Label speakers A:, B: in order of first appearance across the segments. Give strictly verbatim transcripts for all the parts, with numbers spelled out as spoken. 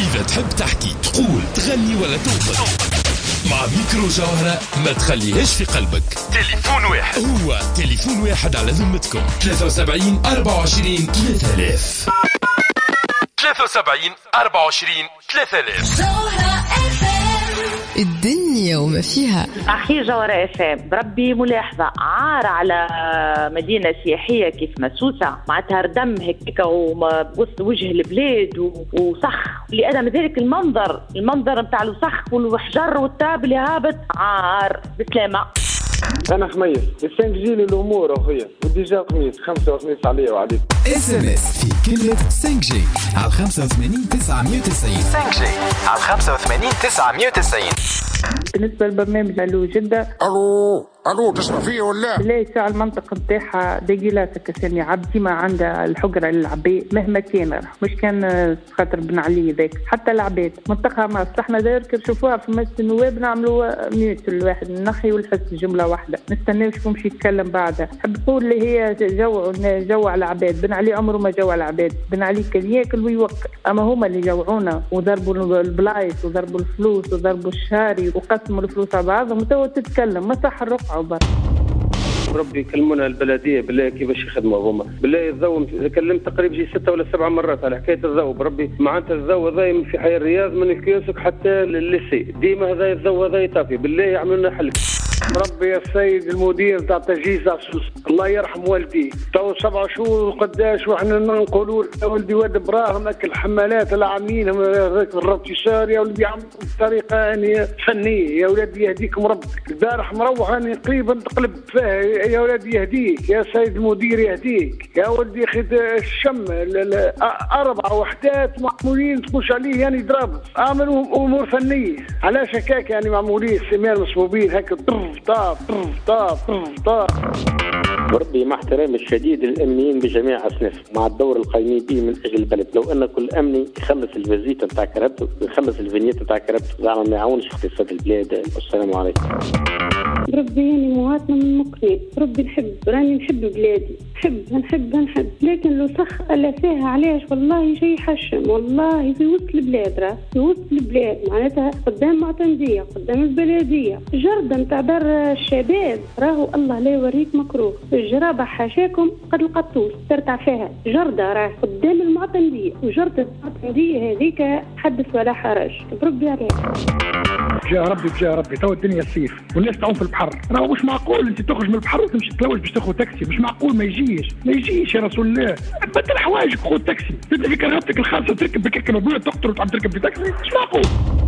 A: إذا تحب تحكي تقول تغني ولا توصل مع ميكرو جوهرة ما تخليهاش في قلبك. تليفون واحد هو تليفون واحد على ذمتكم. ثلاثة وسبعين أربعة وعشرين ثلاثة آلاف ثلاثة وسبعين أربعة وعشرين ثلاثة آلاف.
B: الدنيا وما فيها.
C: أخي جوهرة إفام بربي ملاحظة عار على مدينة سياحية كيف مسوسة معناتها ردم هيك وبوسط وجه البلاد وصخ لأدم ذلك المنظر المنظر متاع الوسخ والحجر والتراب اللي هابط عار بسلامة.
D: أنا خميس السنجيل الأمور أخويا وديجا خميس خمسة وخميس عليا وعليك.
E: اس ام اس في كلمة سانك جي على خمسة وثمانين تسعمية وتسعين.
F: سانك جي على خمسة وثمانين تسعمية وتسعين.
G: بالنسبة للبرنامج ألو جدة.
H: ألو ألو تسمع فيه ولا؟
G: لا ساعة المنطقة نتاعها دقيلات كساني عبدي ما عندها الحجرة للعباد مهما كان مش كان خاطر بن علي ذاك حتى العباد منطقة ما احنا دايركر شوفوها في مجلس النواب نعملوا ميوت الواحد النخي والحس جملة واحدة نستناوش فمشي يتكلم بعدها. حب تقول اللي هي جو جوع العباد بن علي عمره ما جوع العباد بن علي كان ياكل ويوكل أما هما اللي جوعونا وضربوا البلايص وضربوا الفلوس وضربوا الشاري وقسموا الفلوس على بعضهم وتو تتكلم ما صح الرقعة وبر.
D: ربي يكلمونا البلديه بالله كيفاش يخدموا هما بالله الضوء كلمت تقريبا شي ستة ولا سبعة مرات على حكايه الضوء بربي معناتها الضوء هذا في حي الرياض من الكيوسك حتى للسي ديما هذا الضوء هذا يطفي بالله يعملوا لنا حل. ربي يا السيد المدير تاع تجهيز الله يرحم والدي تو سبع شهور وقداش وحنا نقولوا يا ولدي واد ابراهيم الحمالات العامين هذاك الرتشار يا ولدي يعملوا بطريقه يعني فنيه يا ولدي يهديكم ربك. البارح مروح انا قريبا تقلب فيه يا ولدي يهديك يا سيد المدير يهديك يا ولدي خد الشم اربع وحدات معمولين تخش عليه يعني ضرب عملوا امور فنيه علاش هكاك يعني معمولين سمان مصبوبين هكا طاف طاف طاف.
I: بربي مع احترامي الشديد للامنيين بجميع اصنافهم مع الدور القائمين به من اجل البلد لو ان كل امني يخلص الفيزيتا نتاع كرهبته ويخلص الفينيتا نتاع كرهبته زعما ما يعاونش اقتصاد البلاد. والسلام عليكم.
J: ربي يعني مواطنة من مقني ربي نحب راني نحب بلادي نحب نحب نحب لكن لو سخ ألا فيها علاش والله شيء حشم والله في وسط البلاد راه في وسط البلاد معناتها قدام معتمدية قدام البلدية جردة نتاع دار الشباب راهو الله لا يوريك مكروه الجرابة حاشاكم قد القطوس ترتع فيها جردة راه قدام المعتمدية وجردة المعتمدية هذيك حدث ولا حرج بربي عليك.
K: يا ربي يا ربي تو الدنيا السيف والناس تعوم في البحر راهو مش معقول انت تخرج من البحر وتمشي تلوج باش تاخذ تاكسي مش معقول ما يجيش ما يجيش يا رسول الله بدل حوايجك خذ تاكسي تبدا في كرهبتك الخاصه تركب بكيك مبلوع تقطر وتعم تركب في تاكسي مش معقول.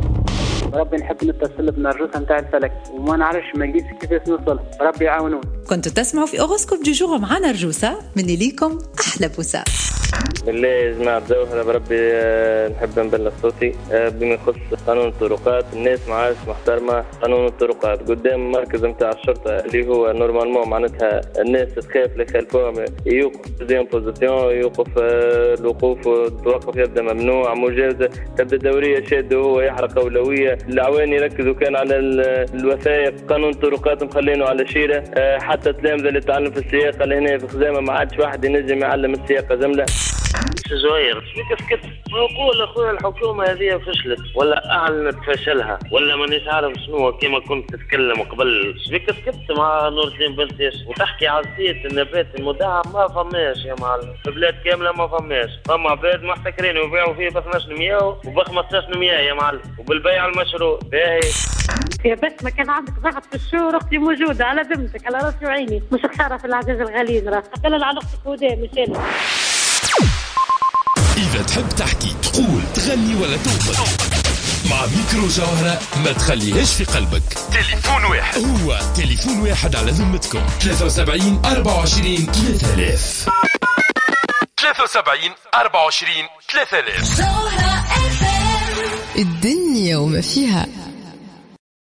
L: ربي نحب نتصل بنرجوسها نتاع الفلك وما نعرفش ما نجيش كيفاش نوصل ربي يعاونون.
B: كنتوا تسمعوا في أوغوسكوب دي جوغ مع نرجوسة مني ليكم أحلى بوسة.
M: بالله يا جماعة جوهرة بربي نحب نبلغ صوتي بما يخص قانون الطرقات. الناس ما عادش محترمة قانون الطرقات قدام مركز متاع الشرطة اللي هو نورمالمون معناتها الناس تخاف اللي يخالفوهم يوقف ديزيام بوزيسيون يوقف الوقوف التوقف يبدا ممنوع مجازة تبدا دورية شادة هو يحرق أولوية العوان يركزوا كان على الوثائق. قانون الطرقات مخلينه على شيرة حتى تلامذة اللي تعلم في السياقة اللي هنا في خزامة ما عادش واحد ينجم يعلم السياقة زملة.
N: زهير كيف كيف نقول اخويا الحكومه هذه فشلت ولا اعلنت فشلها ولا مانيش عارف شنو كما كنت تتكلم قبل كيف كيف مع نور الدين بلتيش وتحكي على الزيت النبات المدعم ما فماش يا معلم في بلاد كامله ما فماش فما عباد محتكرين ويبيعوا فيه ب اثناش مية وب خمسطاش مية يا معلم وبالبيع المشروع باهي
O: يا بس ما كان عندك ضغط في الشهور اختي موجوده على ذمتك على راسي وعيني مش خساره في العزاز الغليل راه قلل على اختك وداه مش انا.
A: إذا تحب تحكي تقول تغني ولا توصل مع ميكرو جوهرة ما تخليهاش في قلبك. تليفون واحد هو تليفون واحد على ذمتكم. ثلاثة وسبعين أربعة وعشرين ثلاثة آلاف ثلاثة وسبعين أربعة وعشرين ثلاثة آلاف.
B: الدنيا وما فيها.